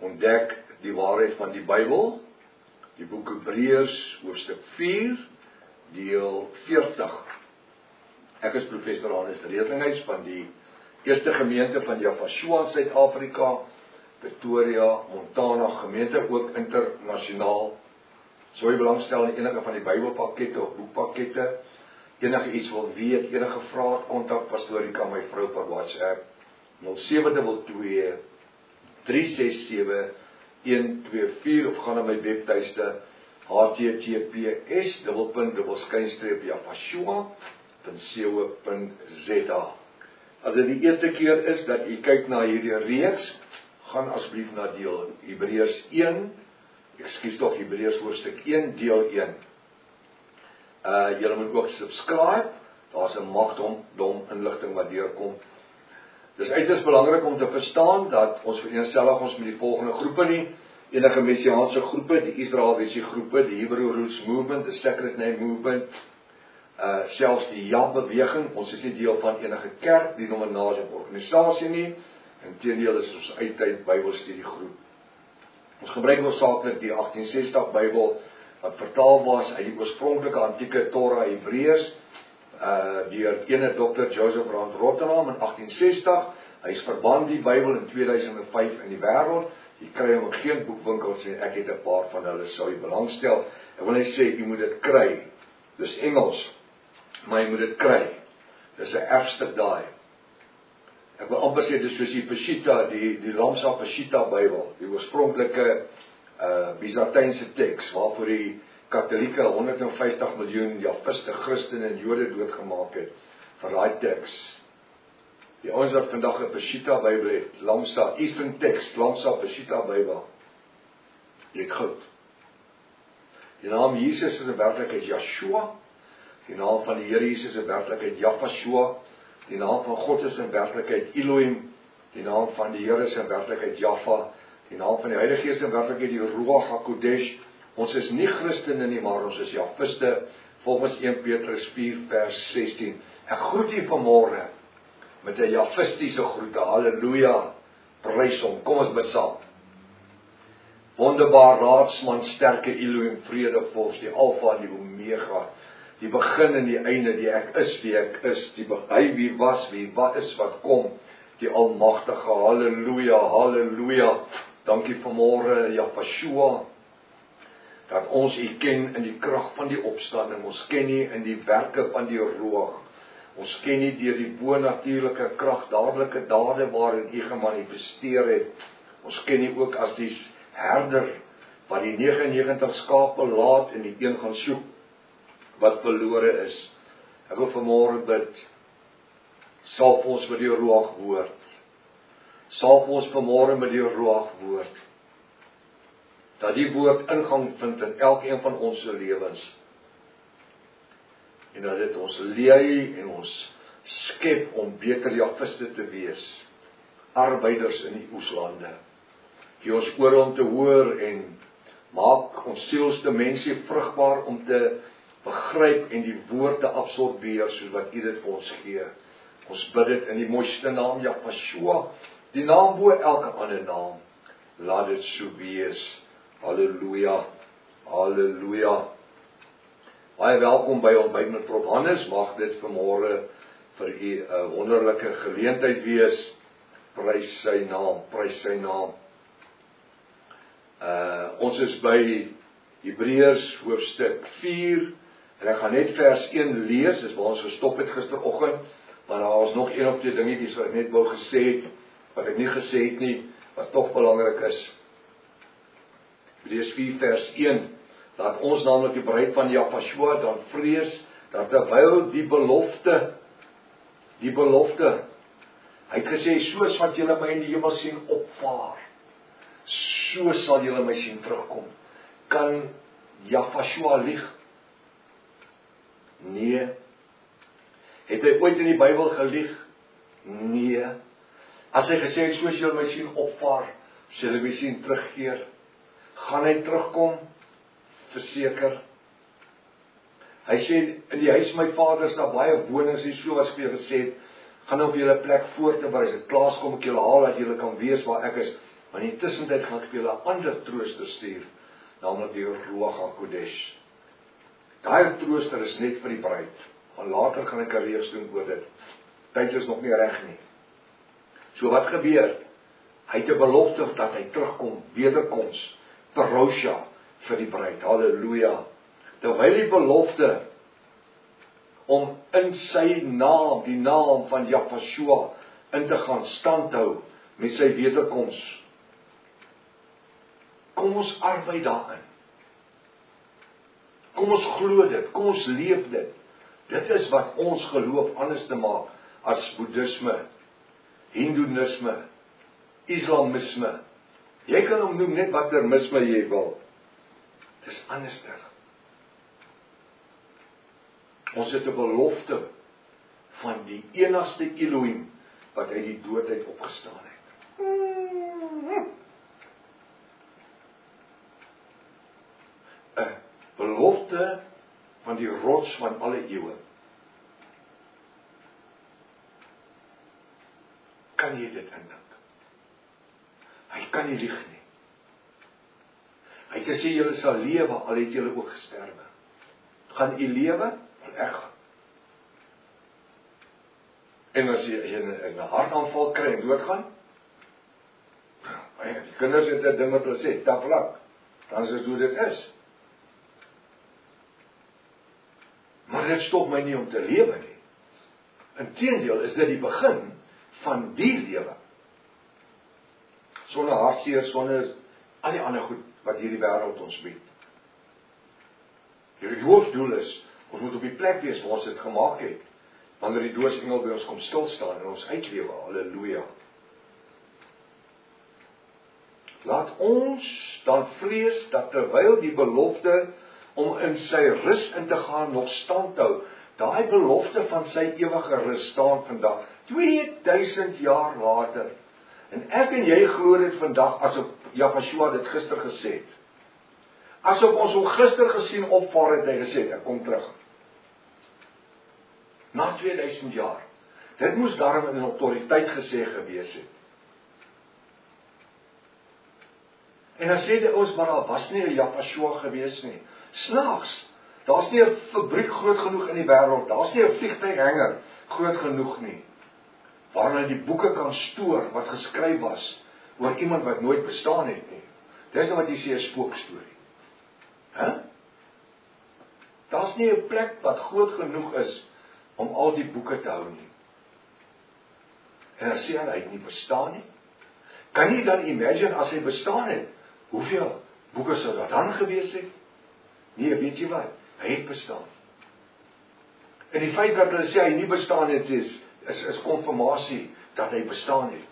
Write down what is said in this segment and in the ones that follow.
ontdek die waarheid van die Bybel, die boek Hebreërs, hoofstuk 4, deel 40. Ek is professor Hannes Redlinghuis van die eerste gemeente van Javashua in Suid-Afrika, Pretoria, Montana, gemeente ook internasionaal. Sou jy belangstel in enige van die Bybelpakkette of boekpakkette, enige iets wil weet, enige vraag, kontak Pastorika, my vrou per WhatsApp, 0722 367 124 of gaan na my webtuiste https://javashua.co.za. As dit die eerste keer is dat jy kyk na hierdie reeks, gaan asseblief na deel Hebreërs 1, Hebreërs hoofstuk 1, deel 1. Julle moet ook subscribe, daar is 'n magdom inligting wat deurkom. Dis uiters belangrik om te verstaan dat ons vereenselwig ons met die volgende groepe nie, enige messiaanse groepe, die Israeliese groepe, die Hebrew Roots Movement, die Sacred Name Movement, selfs die Ja-beweging, ons is nie deel van enige kerk, denominasie of organisasie nie, inteendeel is ons uittyd Bybelstudiegroep. Ons gebruik hoofsaaklik die 1860 Bybel, wat vertaal was uit die oorspronklike antieke Torah Hebreërs, deur ene Dr. Joseph Rand Rotterdam in 1860, hy is verband die Bybel in 2005 in die wêreld, jy kry hom in geen boekwinkels nie, ek het 'n paar van hulle, sou jy belangstel, ek wil net sê, jy moet dit kry, dis Engels, maar jy moet dit kry, dis 'n erfstuk daai, ek wil amper sê, dis soos die Peshitta, die Lamsa Peshitta Bybel, die oorspronklike Byzantynse teks, waarvoor die Katholieke 150 miljoen Javiste, Christene en Jode doodgemaak het, vir daai teks. Die ouens wat vandag 'n Peshitta Bybel het, Lamsa, Eastern Text, Lamsa Peshitta Bybel, jy het goud. Die naam Jesus is in werklikheid Yeshua, die naam van die Here Jesus is in werklikheid Javashua, die naam van God is in werklikheid Elohim, die naam van die Here is in werklikheid Jaffa, die naam van die Heilige Gees in werklikheid die Ruach HaKodesh. Ons is nie Christene nie, maar ons is Javiste, volgens 1 Petrus 4 vers 16. Ek groet u vanmôre met 'n Javistiese groete, halleluja, prys hom, kom ons bid saam. Wonderbaar raadsman, sterke Elohim, vredevors, die Alfa en die Omega, die begin en die einde, die ek is wie ek is, die hy wie was, wie wat is, wat kom, die almagtige, halleluja, halleluja, dankie vanmôre, Javashua, dat ons u ken in die krag van die opstanding, ons ken u in die werke van die Ruach, ons ken u deur die bonatuurlike krag, dadelike dade waarin u gemanifesteer het, ons ken u ook as die herder, wat die 99 skape laat en die een gaan soek, wat verlore is. Ek wil vanmôre bid, salf ons met die Ruach woord, salf ons vanmôre met die Ruach woord, dat die woord ingang vind in elkeen van ons lewens, en dat dit ons lei en ons skep om beter Javiste te wees, arbeiders in die oeslande, gee ons oor om te hoor en maak ons sielste mense vrugbaar om te begryp en die woord te absorbeer soos wat u dit vir ons gee. Ons bid dit in die mooiste naam Javashua, die naam bo elke ander naam, laat dit so wees. Halleluja, halleluja. Baie welkom by Ontbyt met Prof Hannes, mag dit vanmôre vir u 'n wonderlike geleentheid wees, prys sy naam, prys sy naam. Ons is by Hebreërs hoofstuk 4, en ek gaan net vers 1 lees, dis waar ons gestop het gisteroggend, maar daar was nog een of twee dingetjies wat ek net wou gesê het, wat ek nie gesê het nie, wat tog belangrik is. Hebreërs 4 vers 1, dat ons namelijk die bruid van Javashua dan vrees, dat terwyl die belofte, hy het gesê, soos wat julle my in die hemel sien opvaar, so sal julle my sien terugkom. Kan Javashua lieg? Nee. Het hy ooit in die Bybel gelieg? Nee. As hy gesê het, soos julle my sien opvaar, sal julle my sien terugkeer. Gaan hy terugkom? Verseker. Hy sê, in die huis my vader is daar baie wonings, en so as ek vir julle gesê het, gaan nou vir julle plek voor te berei, as ek klaar kom ek julle haal, dat julle kan weet waar ek is. Maar in die tussentyd gaan ek vir julle 'n ander trooster stuur, naamlik die Ruach HaKodesh. Daai trooster is net vir die bruid. Maar later gaan ek 'n reeks doen oor dit. Tyd is nog nie reg nie. So wat gebeur? Hy het 'n belofte dat hy terugkom, wederkoms, parousia vir die bruid. Halleluja. Terwyl die belofte om in sy naam, die naam van Jahweh in te gaan standhou met sy wederkoms. Kom ons arbeid daarin. Kom ons glo dit, kom ons leef dit. Dit is wat ons geloof anders te maak as boeddhisme, hindoeïsme, islamisme. Jy kan hom noem net watter misme jy wil. Dis anders. Ons het 'n belofte van die enigste Elohim wat uit die dood uit opgestaan het. 'n belofte van die rots van alle eeue. Kan jy dit indink? Hy kan nie lieg nie. Hy het gesê julle sal lewe al het julle ook gesterwe. Gaan u lewe? Wel ek gaan. En as jy 'n hartaanval kry en doodgaan, die kinders het 'n ding wat hulle sê, taflak. Dan is dit hoe dit is. Maar dit stop my nie om te lewe nie. Inteendeel is dit die begin van die lewe. Sonder hartseer, sonder al die ander goed wat hierdie wêreld ons bied. Die hoofdoel is, ons moet op die plek wees waar ons dit gemaak het, wanneer die doodsengel by ons kom stilstaan en ons uitlewe. Halleluja. Laat ons dan vrees dat terwyl die belofte om in sy rus in te gaan nog standhou, daai belofte van sy ewige rus staan vandag, 2000 jaar later. En ek en jy glo dit vandag asof Jahweh dit gister gesê het. Asof ons hom gister gesien opvaar het, hy gesê het, ek kom terug. Na 2000 jaar. Dit moes daarom in autoriteit gesê gewees het. En dan sê die ons, maar daar was nie 'n Jahweh gewees nie. Snaaks, daar's nie 'n fabriek groot genoeg in die wêreld, daar's nie 'n vliegtuighanger groot genoeg nie, waarna die boeke kan stoor wat geskryf was oor iemand wat nooit bestaan het nie. Dis nou wat jy sê 'n spookstorie. Daar's nie 'n plek wat groot genoeg is om al die boeke te hou nie. En dan sê hy het nie bestaan nie. Kan jy dan imagine as hy bestaan het, hoeveel boeke sou daar dan gewees het? Nee, weet jy wat? Hy het bestaan. En die feit dat hulle sê hy nie bestaan het is konfirmasie dat hy bestaan het.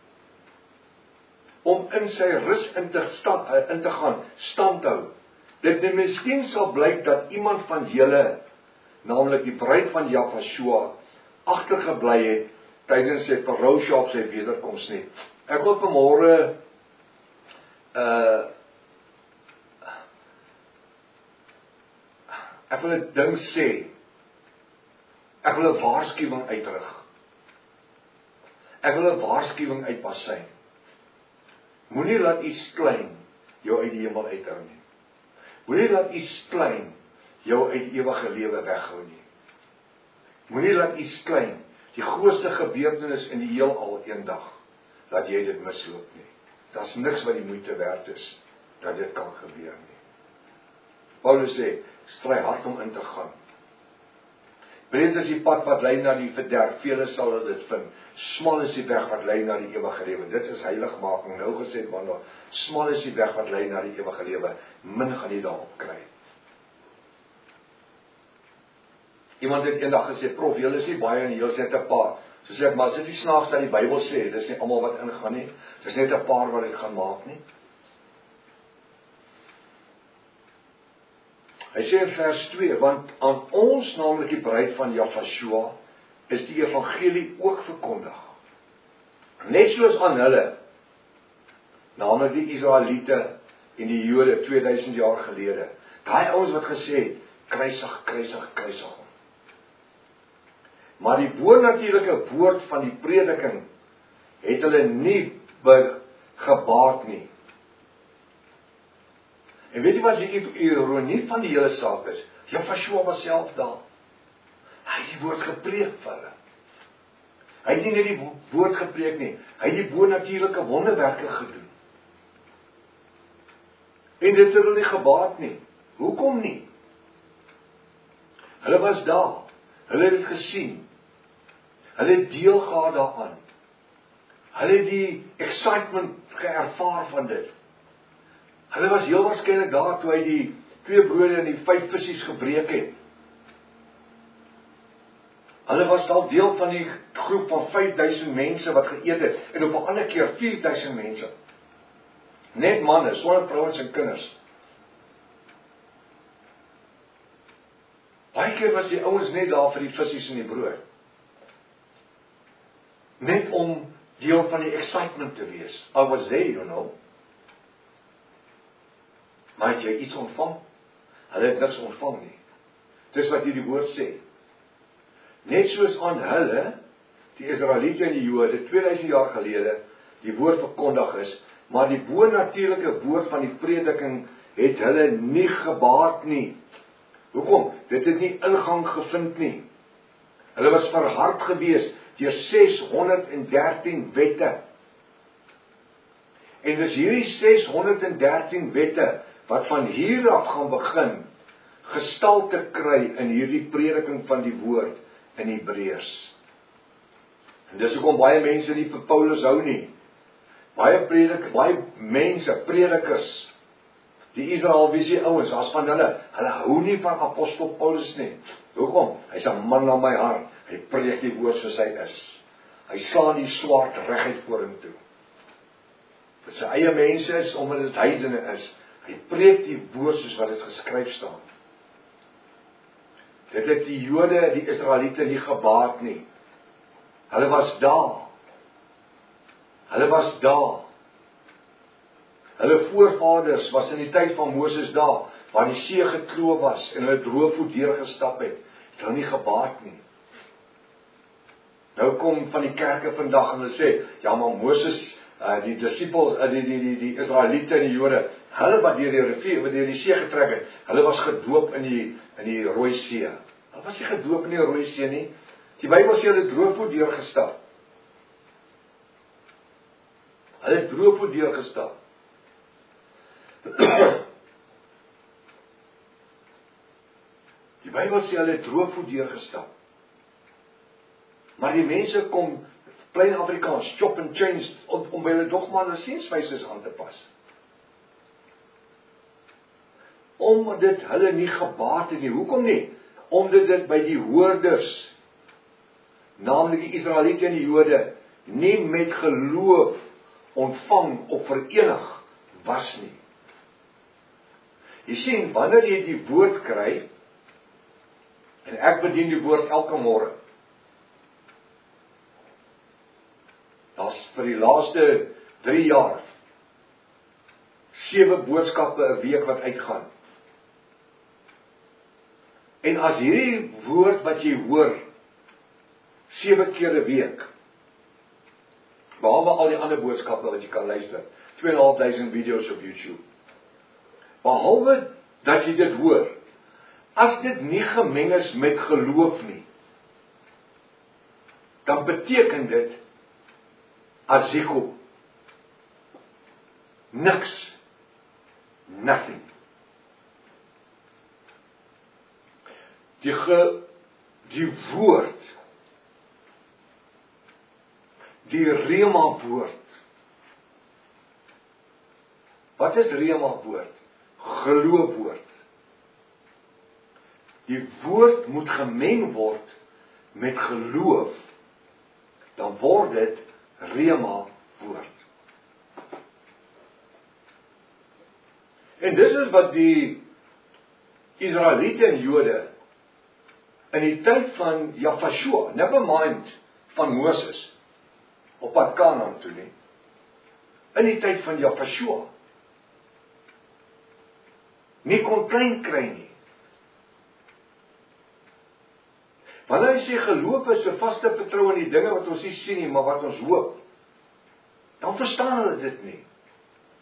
Om in sy rus in te gaan standhou. Dit miskien sal blyk dat iemand van julle, naamlik die bruid van Jahweh, agtergebly het tydens sy parousia op sy wederkoms nie. Ek wil vanmôre ek wil 'n ding sê. Ek wil 'n waarskuwing uitrig. Ek wil 'n waarskuwing uitpasyn. Moenie laat iets klein jou uit die hemel uithou nie. Moenie laat iets klein jou uit ewige lewe weghou nie. Moenie laat iets klein, die grootste gebeurtenis in die heelal eendag, dat jy dit misloop nie. Daar's niks wat die moeite werd is dat dit kan gebeur nie. Paulus sê, stry hard om in te gaan. Breed is die pad wat lei na die verderf, vele sal dit vind. Smal is die weg wat lei na die ewige lewe. Dit is heiligmaking, nou gesê, maar smal is die weg wat lei na die ewige lewe. Min gaan jy daarop kry. Iemand het eendag gesê, prof, julle is nie baie en julle sê 'n paar. So sê ek, maar as dit nie snaaks dat die Bybel sê, dis nie almal wat ingaan nie. Dis net 'n paar wat dit gaan maak nie. Hy sê in vers 2, want aan ons, naamlik die bruid van Jahweh, is die evangelie ook verkondig. Net soos aan hulle, naamlik die Israeliete en die Jode 2000 jaar gelede. Daai ouens wat gesê het, kruisig, kruisig, kruisig hom. Maar die bonatuurlike woord van die prediking het hulle nie gebaat gebaat nie. En weet jy wat die ironie van die hele saak is? Joshua was self daar. Hy het die woord gepreek vir hulle. Hy het nie net die woord gepreek nie, hy het die bonatuurlike wonderwerke gedoen. En dit het hulle nie gebaat nie. Hoekom nie? Hulle was daar, hulle het dit gesien, hulle het deel gehad daaraan, hulle het die excitement geervaar van dit. Hulle was heel waarskynlik daar toe hy die 2 brode en die 5 visse gebreek het. Hulle was al deel van die groep van 5000 mense wat geëet het, en op 'n ander keer 4000 mense. Net manne, sonder vrouens en kinders. Baie keer was die ouens net daar vir die visse en die brood. Net om deel van die excitement te wees. I was there, you know. Maar het jy iets ontvang? Hulle het niks ontvang nie. Dis wat hier die woord sê. Net soos aan hulle, die Israeliete en die Jode, 2000 jaar gelede, die woord verkondig is, maar die bonatuurlike woord van die prediking het hulle nie gebaat nie. Hoekom? Dit het nie ingang gevind nie. Hulle was verhard gewees deur 613 wette. En dis hierdie 613 wette wat van hier af gaan begin gestalte kry in hierdie prediking van die woord in Hebreërs. En dis hoekom baie mense nie vir Paulus hou nie. Baie mense, predikers, die Israelvisie ouens, as van hulle hou nie van apostel Paulus nie. Hoekom? Hy's 'n man na my hart. Hy preek die woord soos hy is. Hy slaan die swaard reguit vorentoe. Dit sy eie mense is, omdat dit heidene is. Hy preek die woord soos wat dit geskryf staan. Dit het die Jode, die Israeliete nie gebaat nie. Hulle was daar. Hulle was daar. Hulle voorvaders was in die tyd van Moses daar, waar die see gekloof was en hulle droogvoet deurgestap het. Het hulle nie gebaat nie. Nou kom van die kerke vandag en hulle sê, ja maar Moses, die disciples, die Israeliete en die Jode, hulle wat deur die rivier, wat deur die see getrek het, hulle was gedoop in die Rooi See. Hulle was nie gedoop in die Rooi See nie. Die Bybel sê hulle droogvoet deurgestap. Hulle het droogvoet deurgestap. Die Bybel sê hulle het droogvoet deurgestap. Maar die mense kom, plain Afrikaans, chop and change, om by hulle dogma en sienswyses aan te pas. Omdat dit hulle nie gebaat het nie. Hoekom nie? Omdat dit by die hoorders, naamlik die Israeliete en die Jode, nie met geloof ontvang of verenig was nie. Jy sien, wanneer jy die woord kry, en ek bedien die woord elke môre, daar's vir die laaste 3 jaar 7 boodskappe 'n week wat uitgaan. En as hierdie woord wat jy hoor 7 keer 'n week, behalwe al die ander boodskappe wat jy kan luister, 2500 video's op YouTube, behalwe dat jy dit hoor, as dit nie gemeng is met geloof nie, dan beteken dit aziko, niks, nothing. Die woord, die rema woord. Wat is rema woord? Geloofwoord. Die woord moet gemeng word met geloof, dan word dit rema woord. En dis is wat die Israeliete en Jode in die tyd van Joshua, never mind van Moses, op pad Kanaan toe nie, in die tyd van Joshua, nie kon klein kry nie. Wanneer hy sê geloof is 'n vaste vertroue in die dinge wat ons nie sien nie, maar wat ons hoop, dan verstaan hulle dit nie.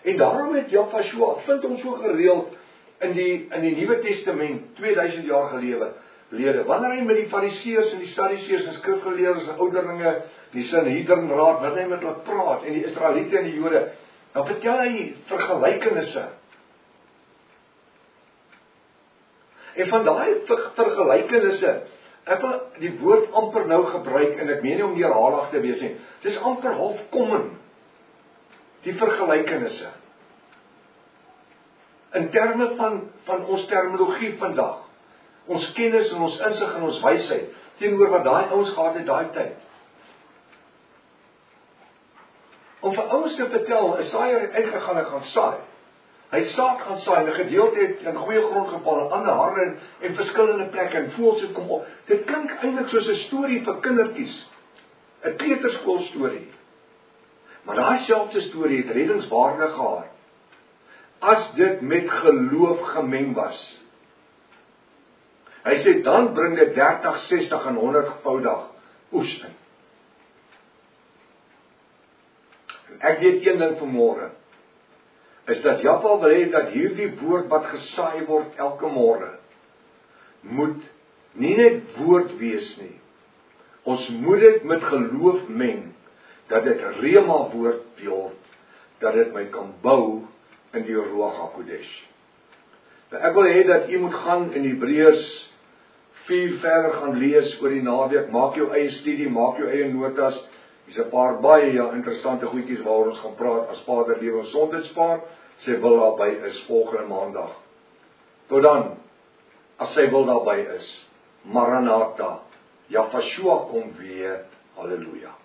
En daarom het Jahshua, vind ons so gereeld in die Nuwe Testament 2000 jaar gelede, wanneer hy met die Fariseërs en die Sadduseërs en skrifgeleerdes en ouderlinge, die Sanhedrin-raad, wanneer hy met hulle praat, en die Israeliete en die Jode, dan vertel hy vergelykenisse. En van daai vergelykenisse, ek wil die woord amper nou gebruik, en ek meen nie om herhalig te wees nie, dit is amper half common, die vergelykenisse. In terme van ons terminologie vandag, ons kennis en ons insig en ons wysheid, teenoor wat daai ouens gehad het daai tyd. Om vir ouens te vertel, 'n saaier het uitgegaan en gaan saai. Hy het saad gaan saai, en 'n gedeelte het in goeie grond geval, en ander harde en verskillende plekke, en voels het kom op. Dit klink eintlik soos 'n storie vir kindertjies, 'n kleuterskool storie. Maar daai selfde storie het reddingswaarde gehad, as dit met geloof gemeng was. Hy sê, dan bring dit 30, 60 en 100voudig oes in. En ek weet een ding vanmôre, is dat Jahwe wil hê dat hierdie woord wat gesaai word elke môre, moet nie net woord wees nie. Ons moet dit met geloof meng, dat dit rema woord word, dat dit my kan bou in die Ruach HaKodesh. Ek wil hê dat u moet gaan in Hebreërs 4 verder gaan lees oor die naweek, maak jou eie studie, maak jou eie notas. Hier's 'n paar baie interessante goedjies waaroor ons gaan praat as Vader lewe ons sondigspaar, sy wil daarby is volgende maandag. Tot dan, as sy wil daarby is, Maranatha, Jahshua kom weer, halleluja.